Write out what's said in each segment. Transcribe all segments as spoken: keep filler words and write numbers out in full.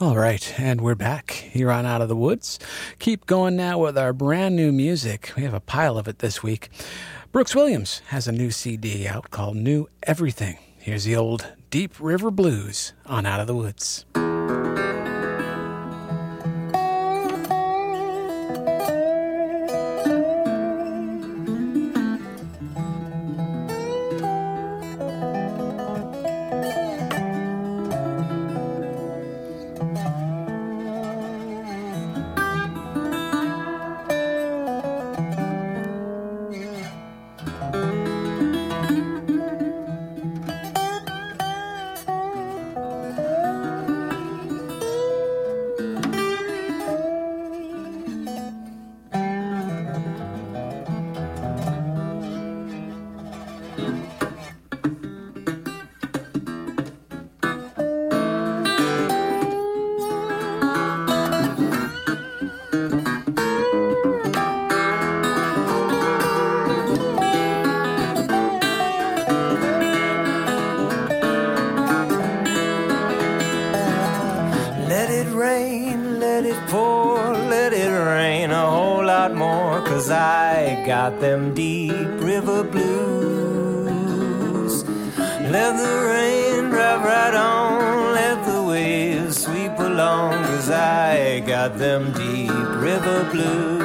All right, and we're back here on Out of the Woods. Keep going now with our brand new music. We have a pile of it this week. Brooks Williams has a new C D out called New Everything. Here's the old Deep River Blues on Out of the Woods. Got them deep river blues. Let the rain drive right on, let the waves sweep along, 'cause I got them deep river blues.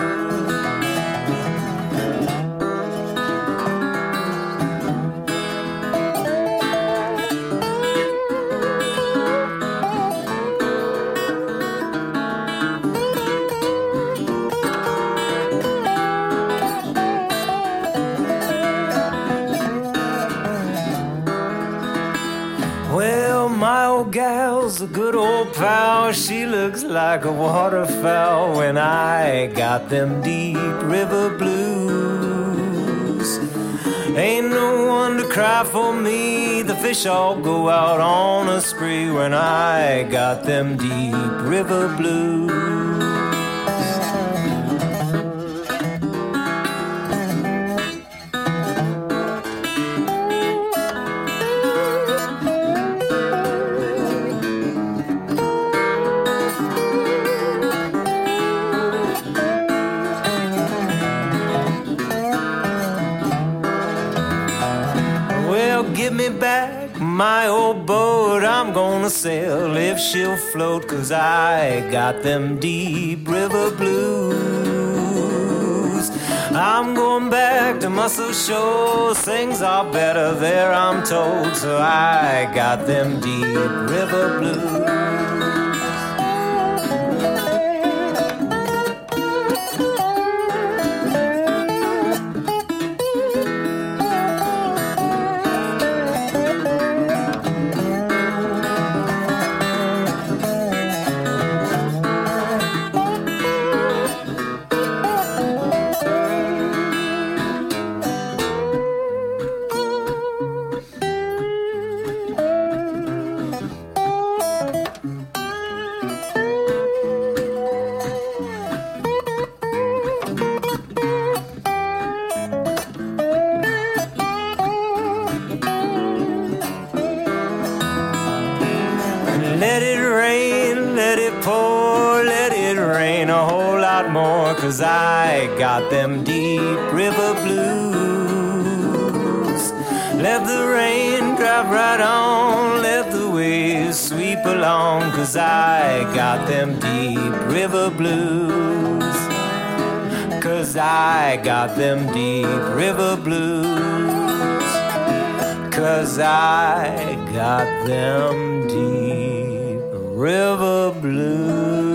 Gal's a good old pal. She looks like a waterfowl when I got them deep river blues. Ain't no one to cry for me. The fish all go out on a spree when I got them deep river blues. My old boat I'm gonna sail if she'll float, 'cause I got them deep river blues. I'm going back to Muscle Shoals, things are better there I'm told, so I got them deep river blues. Let it rain, let it pour, let it rain a whole lot more, 'cause I got them deep river blues. Let the rain drop right on, let the waves sweep along, 'cause I got them deep river blues. 'Cause I got them deep river blues. 'Cause I got them deep river blues.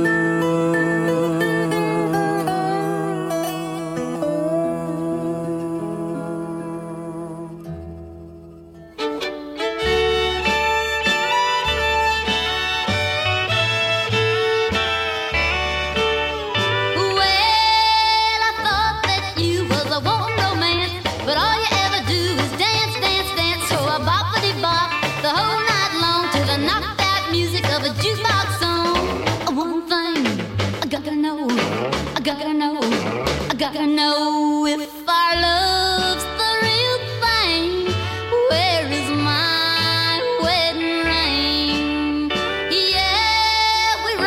Gotta know if our love's the real thing. Where is my wedding ring? Yeah, we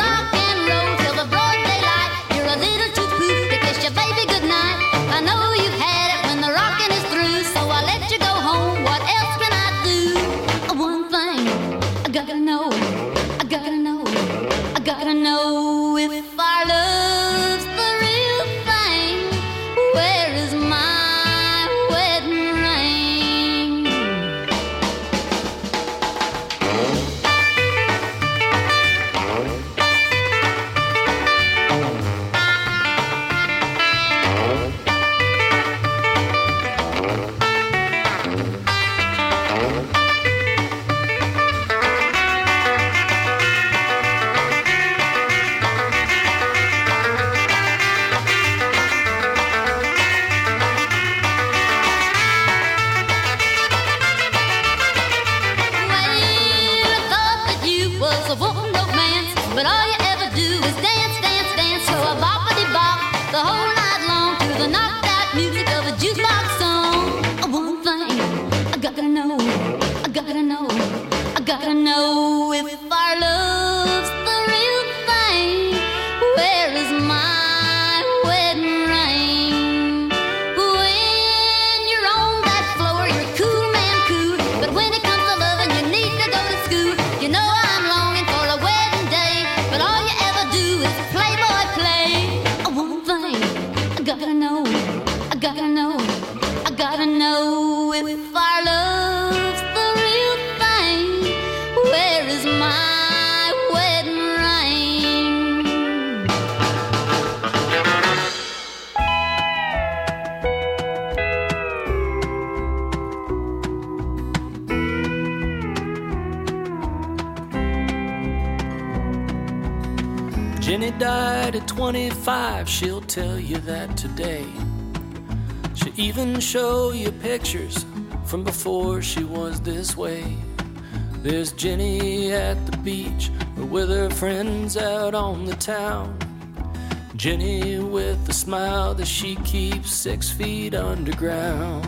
Jenny died at twenty-five, she'll tell you that today. She'll even show you pictures from before she was this way. There's Jenny at the beach or with her friends out on the town. Jenny with a smile that she keeps six feet underground.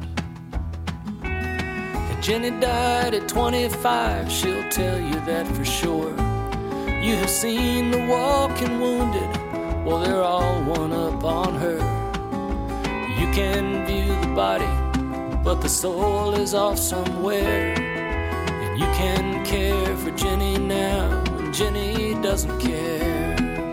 And Jenny died at twenty-five, she'll tell you that for sure. You have seen the walking wounded, well, they're all one up on her. You can view the body, but the soul is off somewhere. And you can care for Jenny now, and Jenny doesn't care.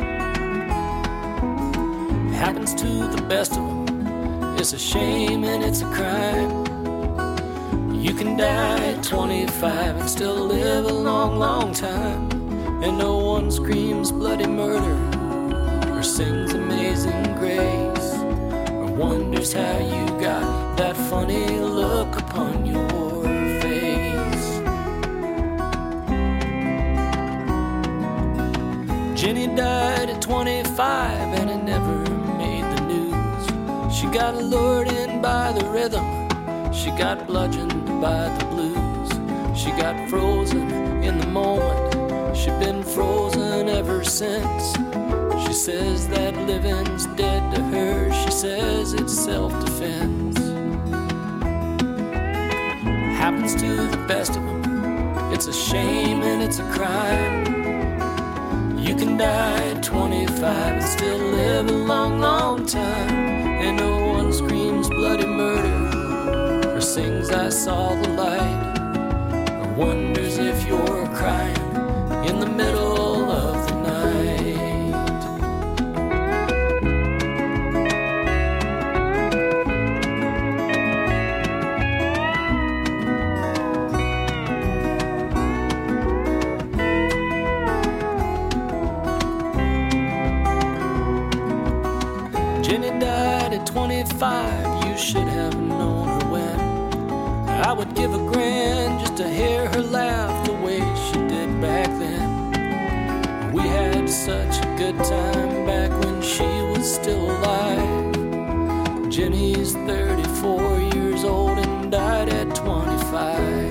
It happens to the best of them, it's a shame and it's a crime. You can die at twenty-five and still live a long, long time. And no one screams bloody murder or sings Amazing Grace or wonders how you got that funny look upon your face. Jenny died at twenty-five and it never made the news. She got lured in by the rhythm, she got bludgeoned by the blues. She got frozen in the moment, she'd been frozen ever since. She says that living's dead to her, she says it's self-defense. Happens to the best of them, it's a shame and it's a crime. You can die at twenty-five and still live a long, long time. And no one screams bloody murder or sings I saw the light or wonders if you're crying in the middle of the night. Jenny died at twenty-five, you should have known her when. I would give a grand just to hear her laugh the way she did back then. We had such a good time back when she was still alive. Jenny's thirty-four years old and died at twenty-five.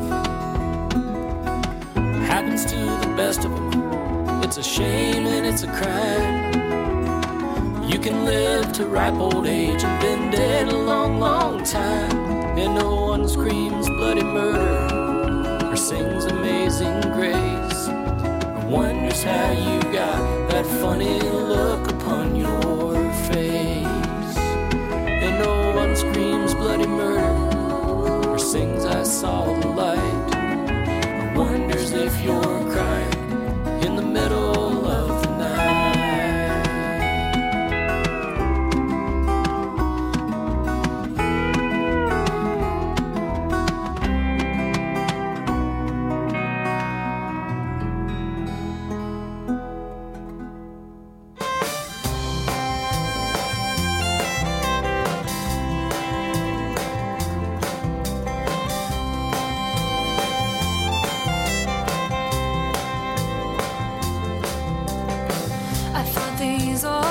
Happens to the best of them, it's a shame and it's a crime. You can live to ripe old age and been dead a long, long time. And no one screams bloody murder or sings Amazing Grace or wonders how you got that funny look upon your face. And no one screams bloody murder or sings I saw the light or wonders if you're crying in the middle of the night.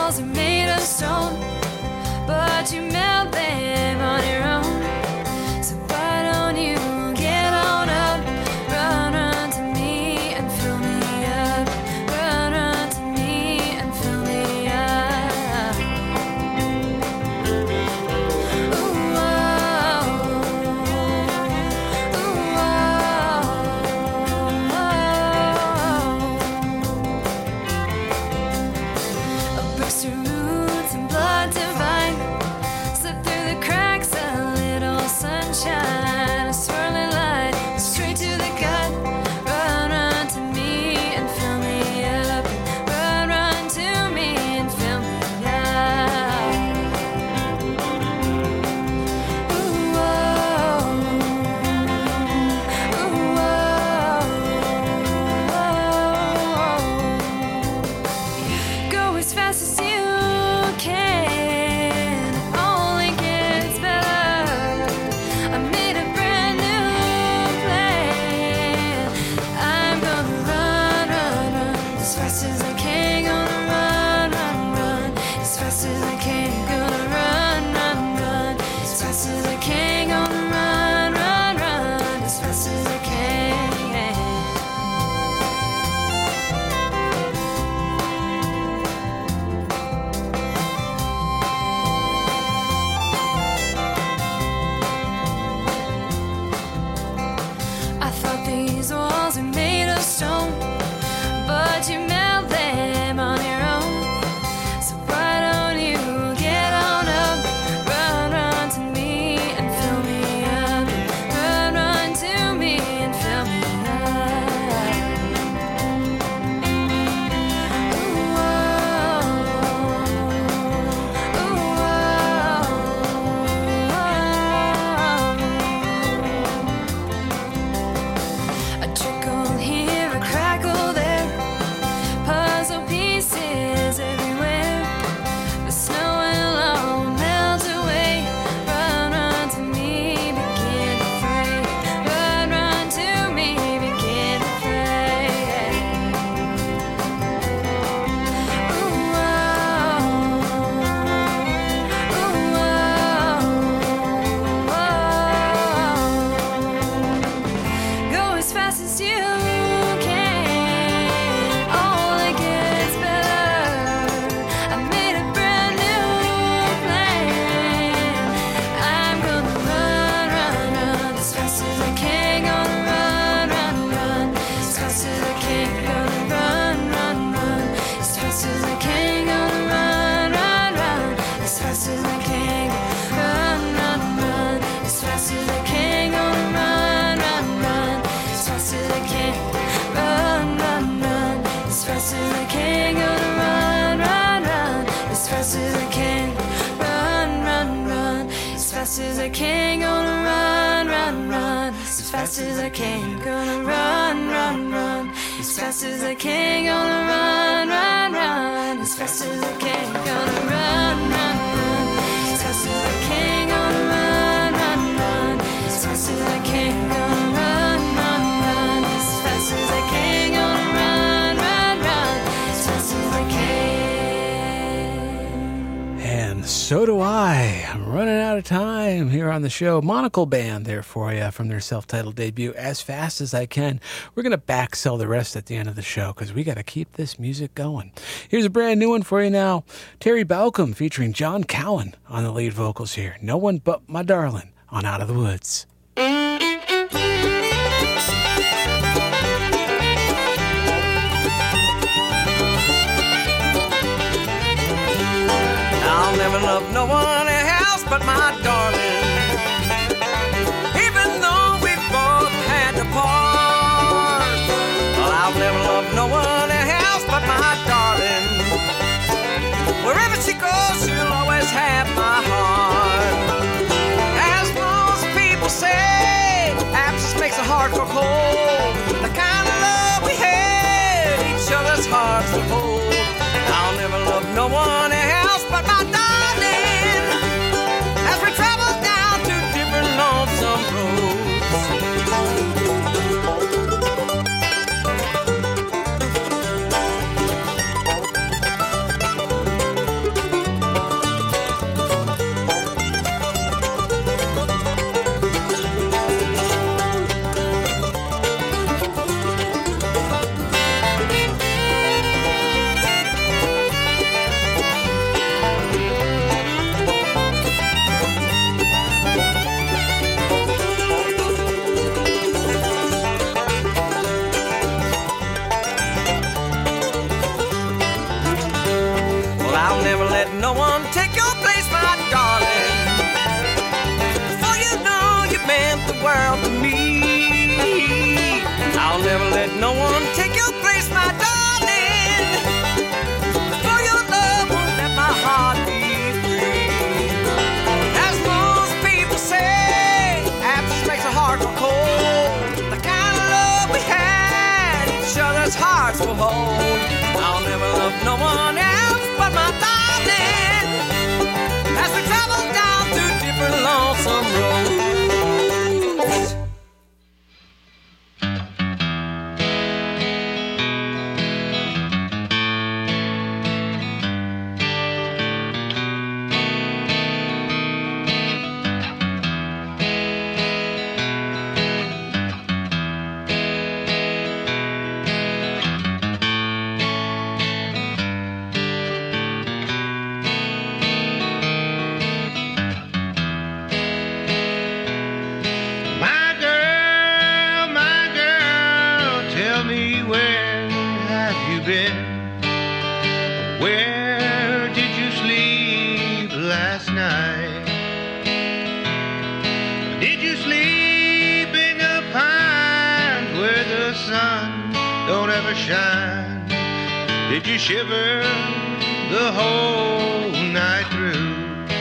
walls are made of stone, but you melt them on your own. So why don't you get on up, run, run to me and fill me up, run, run to me and fill me up. Ooh, oh, ooh, oh, oh. Bricks to roots and blood divine, slip through the cracks, a little sunshine, a swirling light, straight to the gut. Run, run to me and fill me up. Run, run to me and fill me up. Ooh, oh, ooh, oh, oh. Go as fast as you can, it only gets better. I made a brand new plan. I'm gonna run, run, run as fast as I can. Gonna run, run, run as fast as I can. Gonna run, run, run as fast as I can. Gonna run, run, run as fast as I can. I thought these walls are made of stone, but you melt them on your own. So why don't you get on up, run, run to me and fill me up, run, run to me and fill me up. Ooh, oh, ooh, oh, oh. A trickle here, a crackle there, puzzle pieces everywhere. The snow will all melt away. Run, run to me, begin to fray. Run, run to me, begin to fray. Ooh, oh, ooh, oh, oh. Go as fast as you can, all it gets better. I made a brand new plan. I'm gonna run, run, run as fast as I can. Gonna run, run, run as fast as I can. Gonna run, run, run as fast as I can. Gonna run, run, run as fast as I can. Run, run, run as fast as I can. Gonna run, run, run as fast as I can. Run, run, run as fast as I can. Gonna run, run, run as fast as I can. Run, run, run as fast as I can. Gonna run, run, run as fast as I can. Gonna run, run, run as fast as I can. Gonna run, run, run as fast as I can. Gonna run, run, run as fast as I can. Gonna run, run, run as fast as I can. Gonna run, run, run as fast as I can. Gonna run, run, run as fast as I can. And so do I. I'm running out of time here on the show. Monocle Band there for you from their self-titled debut, As Fast As I Can. We're going to back sell the rest at the end of the show because we got to keep this music going. Here's a brand new one for you now. Terry Balcom featuring John Cowan on the lead vocals here. No One But My Darling on Out of the Woods. I'll never love no one else but my darling, even though we both had to part. Well, I'll never love no one else but my darling. Wherever she goes, she'll always have my heart. As most people say, absence makes a heart grow cold. The kind of love we had, each other's hearts to hold. I'll never love no one else but my darling. As we travel down two different lonesome roads. let no one take your place, my darling. For you know you meant the world to me. I'll never let no one take your place, my darling. For your love won't let my heart be free. As most people say, absence makes a heart go cold. The kind of love we had, each other's hearts will hold. I'll never love no one else but my darling. As we travel down two different lonesome roads. Did you shiver the whole night through?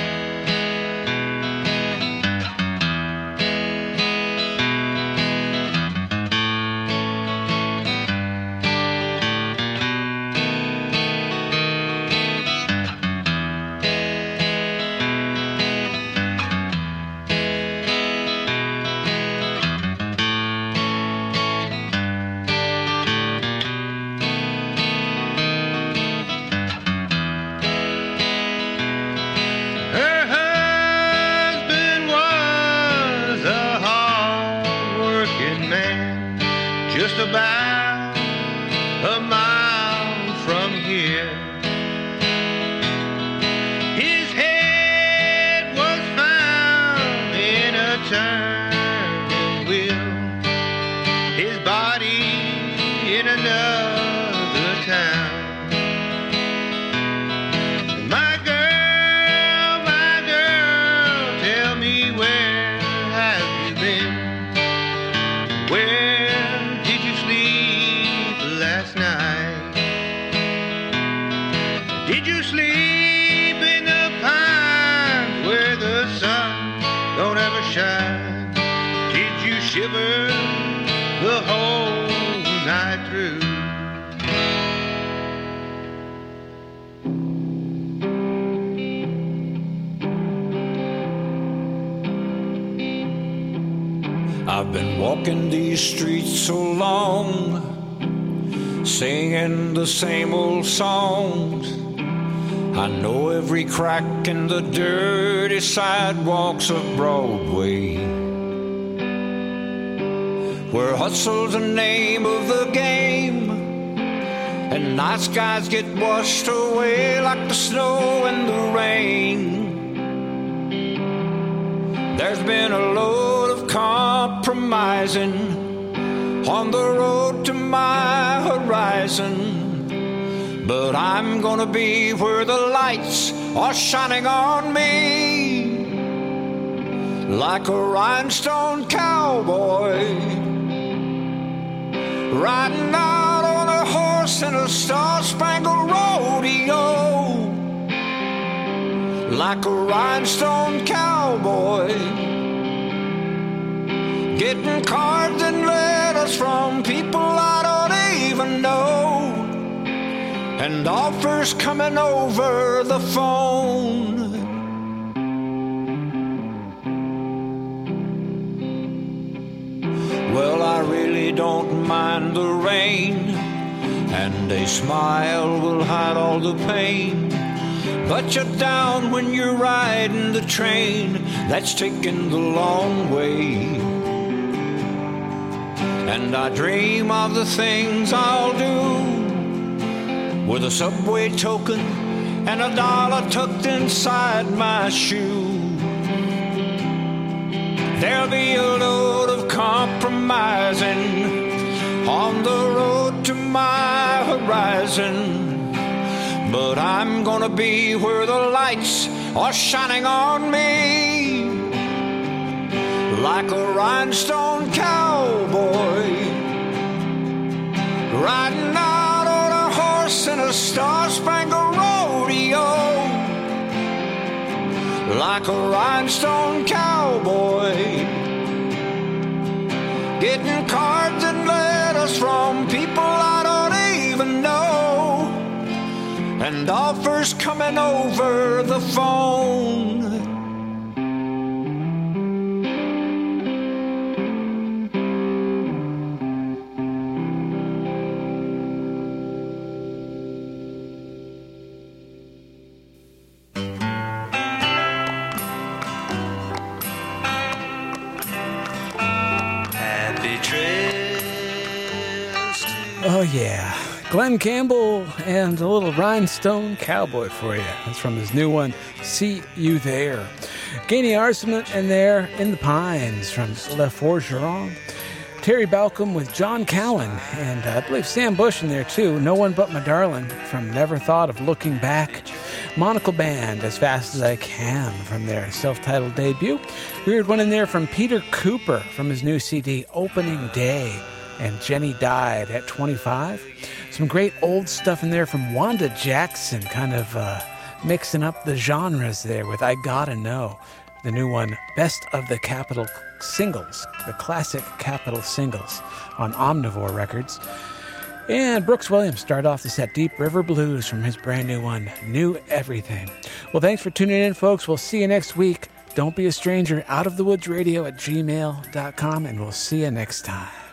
About a mile from here, his head was found in a turning wheel, his body in another town. My girl, my girl, tell me, where have you been? Where did you sleep in the pines where the sun don't ever shine? Did you shiver the whole night through? I've been walking these streets so long, singing the same old songs. I know every crack in the dirty sidewalks of Broadway, where hustle's the name of the game, and night skies get washed away like the snow and the rain. There's been a load of compromising on the road to my horizon, but I'm gonna be where the lights are shining on me, like a rhinestone cowboy riding out on a horse in a star-spangled rodeo. Like a rhinestone cowboy, getting cards and letters from people I don't even know, and offers coming over the phone. Well, I really don't mind the rain, and a smile will hide all the pain. But you're down when you're riding the train that's taking the long way. And I dream of the things I'll do with a subway token and a dollar tucked inside my shoe. There'll be a load of compromising on the road to my horizon, but I'm gonna be where the lights are shining on me, like a rhinestone cowboy, riding out on a horse in a star-spangled rodeo, like a rhinestone cowboy, getting cards and letters from people I don't even know, and offers coming over the phone. Oh, yeah. Glenn Campbell and a little Rhinestone Cowboy for you. That's from his new one, See You There. Gainey Arseman in there, In the Pines from Le Forgeron. Terry Balcom with John Cowan, and uh, I believe Sam Bush in there too. No One But My Darling from Never Thought of Looking Back. Monocle Band, As Fast As I Can from their self-titled debut. Weird one in there from Peter Cooper from his new C D, Opening Day. And Jenny Died at twenty-five. Some great old stuff in there from Wanda Jackson, kind of uh, mixing up the genres there with I Gotta Know. The new one, Best of the Capitol Singles, the classic Capitol Singles on Omnivore Records. And Brooks Williams started off the set, Deep River Blues from his brand new one, New Everything. Well, thanks for tuning in, folks. We'll see you next week. Don't be a stranger, out of the woods radio at gmail dot com, and we'll see you next time.